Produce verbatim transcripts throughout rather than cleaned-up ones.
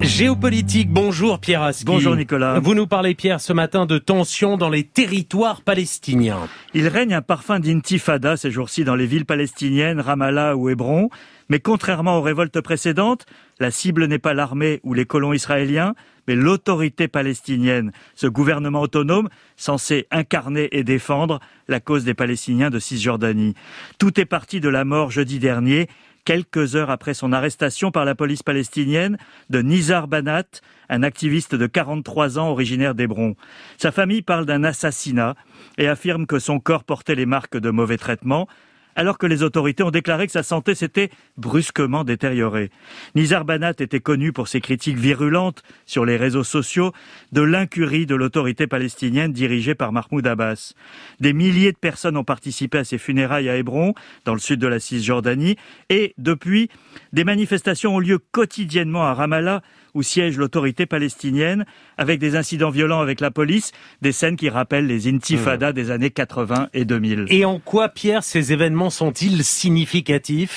Géopolitique, bonjour Pierre Aski. Bonjour Nicolas. Vous nous parlez Pierre ce matin de tensions dans les territoires palestiniens. Il règne un parfum d'intifada ces jours-ci dans les villes palestiniennes, Ramallah ou Hébron. Mais contrairement aux révoltes précédentes, la cible n'est pas l'armée ou les colons israéliens, mais l'autorité palestinienne, ce gouvernement autonome censé incarner et défendre la cause des Palestiniens de Cisjordanie. Tout est parti de la mort jeudi dernier, quelques heures après son arrestation par la police palestinienne de Nizar Banat, un activiste de quarante-trois ans originaire d'Hébron. Sa famille parle d'un assassinat et affirme que son corps portait les marques de mauvais traitements, alors que les autorités ont déclaré que sa santé s'était brusquement détériorée. Nizar Banat était connu pour ses critiques virulentes sur les réseaux sociaux de l'incurie de l'autorité palestinienne dirigée par Mahmoud Abbas. Des milliers de personnes ont participé à ses funérailles à Hébron, dans le sud de la Cisjordanie, et depuis, des manifestations ont lieu quotidiennement à Ramallah, où siège l'autorité palestinienne, avec des incidents violents avec la police, des scènes qui rappellent les intifadas mmh. des années quatre-vingts et deux mille. Et en quoi, Pierre, ces événements sont-ils significatifs ?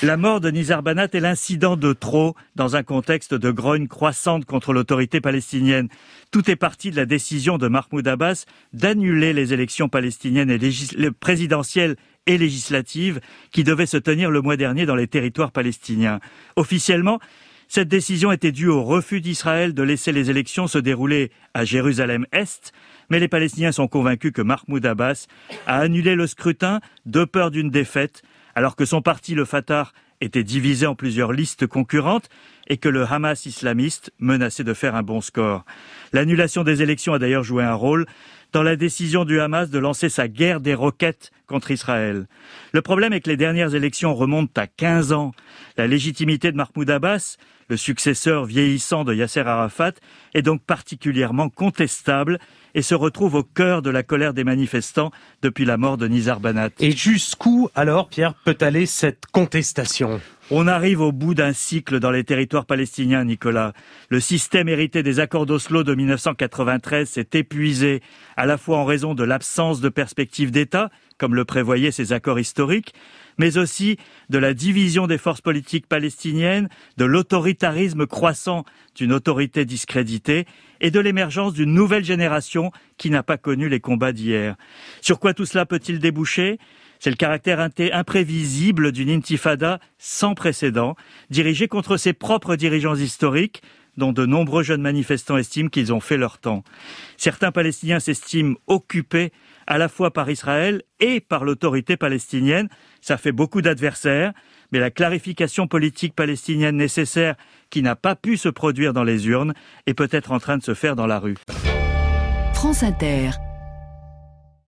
La mort de Nizar Banat est l'incident de trop dans un contexte de grogne croissante contre l'autorité palestinienne. Tout est parti de la décision de Mahmoud Abbas d'annuler les élections palestiniennes et légis- présidentielles et législatives qui devaient se tenir le mois dernier dans les territoires palestiniens. Officiellement, cette décision était due au refus d'Israël de laisser les élections se dérouler à Jérusalem-Est, mais les Palestiniens sont convaincus que Mahmoud Abbas a annulé le scrutin de peur d'une défaite, alors que son parti, le Fatah, était divisé en plusieurs listes concurrentes et que le Hamas islamiste menaçait de faire un bon score. L'annulation des élections a d'ailleurs joué un rôle dans la décision du Hamas de lancer sa guerre des roquettes contre Israël. Le problème est que les dernières élections remontent à quinze ans. La légitimité de Mahmoud Abbas, le successeur vieillissant de Yasser Arafat, est donc particulièrement contestable et se retrouve au cœur de la colère des manifestants depuis la mort de Nizar Banat. Et jusqu'où, alors, Pierre, peut aller cette contestation ? On arrive au bout d'un cycle dans les territoires palestiniens, Nicolas. Le système hérité des accords d'Oslo de dix-neuf cent quatre-vingt-treize s'est épuisé, à la fois en raison de l'absence de perspective d'État, comme le prévoyaient ces accords historiques, mais aussi de la division des forces politiques palestiniennes, de l'autoritarisme croissant d'une autorité discréditée et de l'émergence d'une nouvelle génération qui n'a pas connu les combats d'hier. Sur quoi tout cela peut-il déboucher ? C'est le caractère imprévisible d'une intifada sans précédent, dirigée contre ses propres dirigeants historiques, dont de nombreux jeunes manifestants estiment qu'ils ont fait leur temps. Certains Palestiniens s'estiment occupés à la fois par Israël et par l'autorité palestinienne. Ça fait beaucoup d'adversaires, mais la clarification politique palestinienne nécessaire qui n'a pas pu se produire dans les urnes est peut-être en train de se faire dans la rue. France Inter.